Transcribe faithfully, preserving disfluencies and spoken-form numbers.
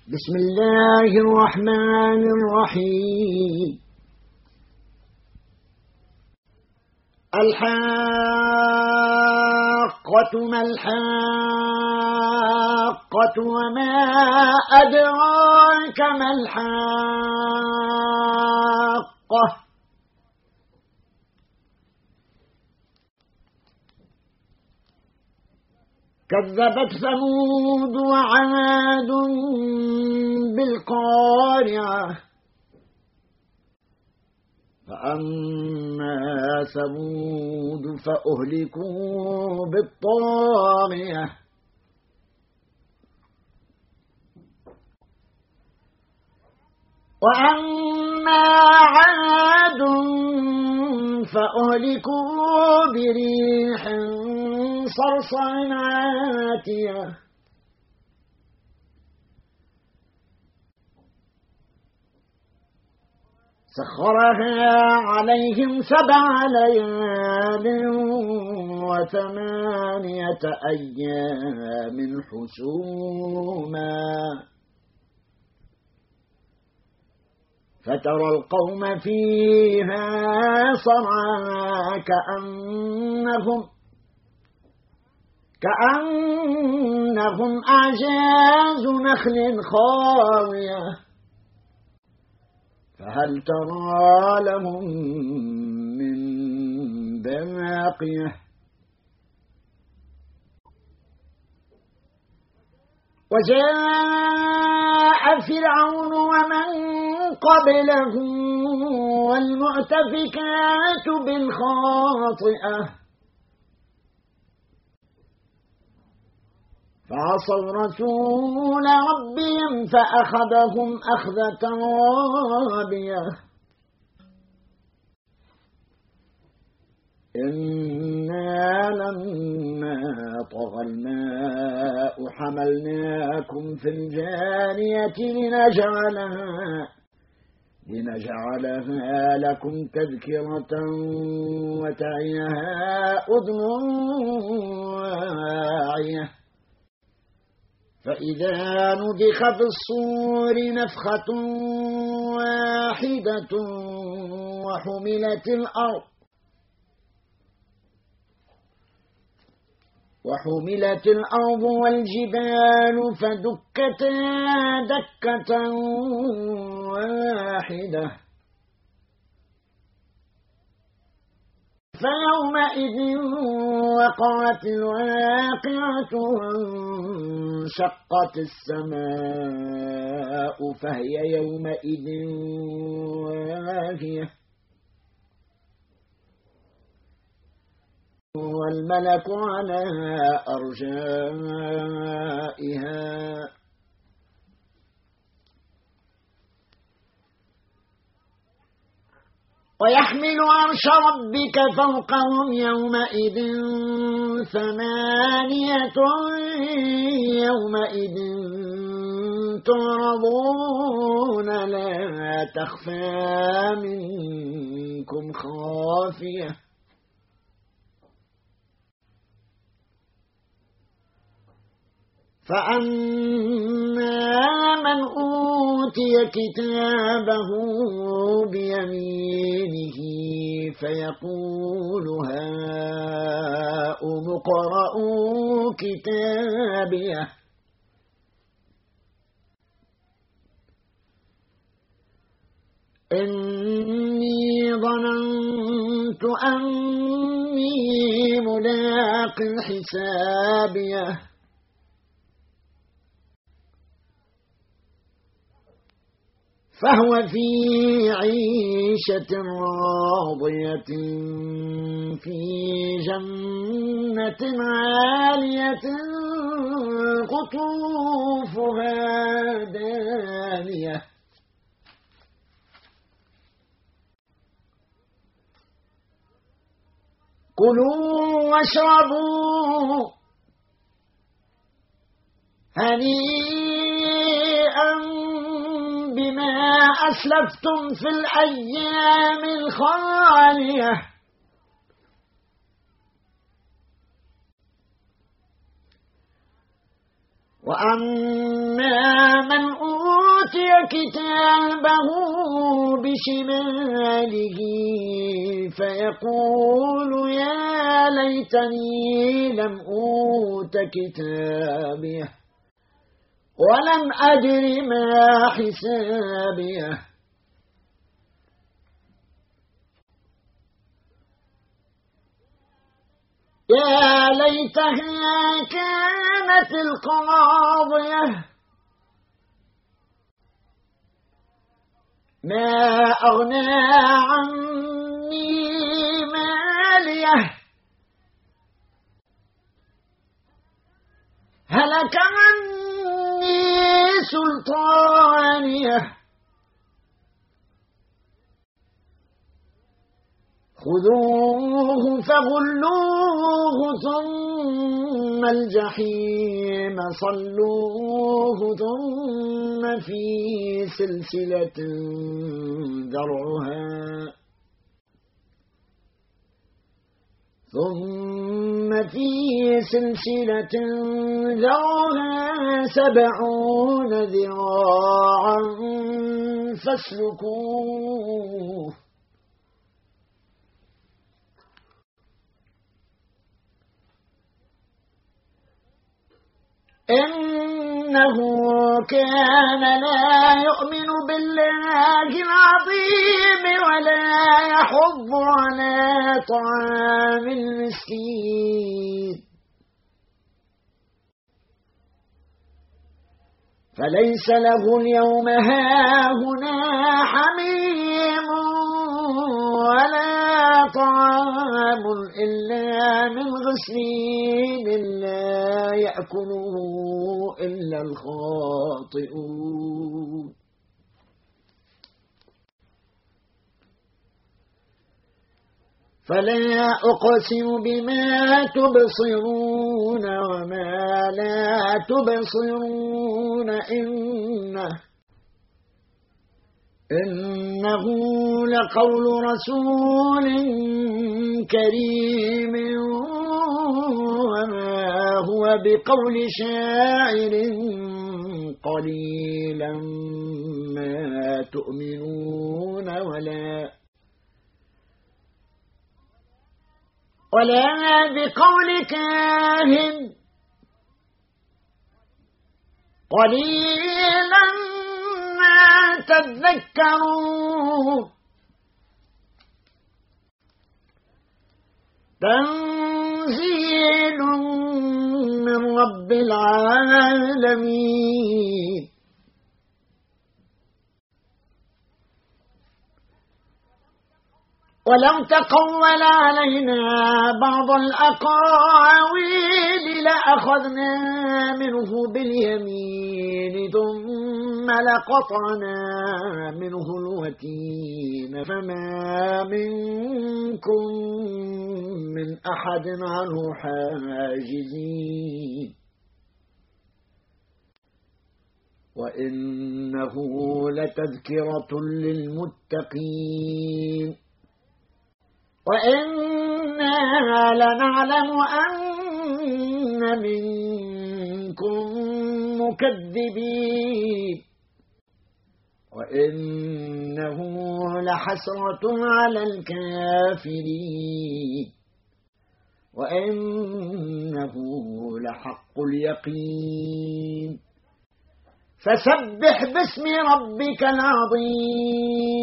بسم الله الرحمن الرحيم. الحاقة ما الحاقة وما أدراك ما الحاقة كذبت ثمود وعاد بالقارعة فأما ثمود فأهلكوا بالطاغية وأما عاد فأهلكوا بريح صرصر عاتية سخرها عليهم سبع ليال وثمانية أيام حسوما فترى القوم فيها صرعى كأنهم كأنهم أعجاز نخل خاوية فهل ترى لهم من باقية وجاء فرعون ومن قبله والمؤتفكات بالخاطئة فعصوا رسول ربهم فأخذهم أخذة رابية إنا لما طغى الماء حملناكم في الجارية لنجعلها لنجعلها لكم تذكرة وتعيها أذن واعية فإذا نفخ في الصور نفخة واحدة وحملت الأرض وحملت الأرض والجبال فدكتا دكة واحدة فيومئذ وقعت الواقعة وانشقت السماء فهي يومئذ واهية والملك على أرجائها ويحمل عرش ربك فوقهم يومئذ ثمانية يومئذ تعرضون لا تخفى منكم خافية فأما من أوتي كتابه بيمينه فيقول هاؤم اقرءوا كتابيه إني ظننت أني ملاق حسابيه فهو في عيشة راضية في جنة عالية قطوفها دانية كلوا واشربوا هنيئا بما أسلفتم في الأيام الخالية وأما من أوتي كتابه بشماله فيقول يا ليتني لم أوت كتابيه ولم أدر ما حسابيه يا ليتها كانت القاضية ما أغنى عني ماليه هلك عني سلطانيه خذوه فغلوه ثم الجحيم صلوه ثم في سلسلة ذرعها ثم في سلسلة ذرعها سبعون ذراعا فاسلكوه إنه كان لا يؤمن بالله العظيم ولا يحض على طعام المسكين فليس له اليوم هاهنا حميم ولا طعام إلا من غسلين لا يأكله إلا الخاطئون فلا أقسم بما تبصرون وما لا تبصرون إنه إنه لقول رسول كريم وما هو بقول شاعر قليلا ما تؤمنون ولا ولا بقول كاهن قليلا ما تذكرون تنزيل من رب العالمين ولو تقول علينا بعض الأقاويل لأخذنا منه باليمين ثم لقطعنا منه الوتين فما منكم من أحد عنه حاجزين وإنه لتذكرة للمتقين وإنا لنعلم أن منكم مكذبين وإنه لحسرة على الكافرين وإنه لحق اليقين فسبح باسم ربك العظيم